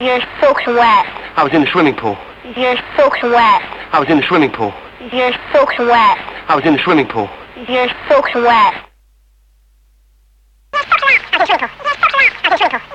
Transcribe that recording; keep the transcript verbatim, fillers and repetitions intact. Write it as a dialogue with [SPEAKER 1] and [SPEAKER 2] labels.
[SPEAKER 1] You're soaking wet.
[SPEAKER 2] I was in the swimming pool.
[SPEAKER 1] You're soaking wet.
[SPEAKER 2] I was in the swimming pool.
[SPEAKER 1] You're soaking wet.
[SPEAKER 2] I was in the swimming pool.
[SPEAKER 1] You're soaking wet.
[SPEAKER 3] You're soaking wet.